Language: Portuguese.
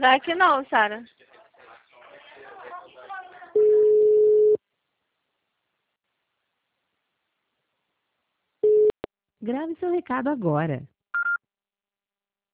Vai que não, Sara. Grave seu recado agora.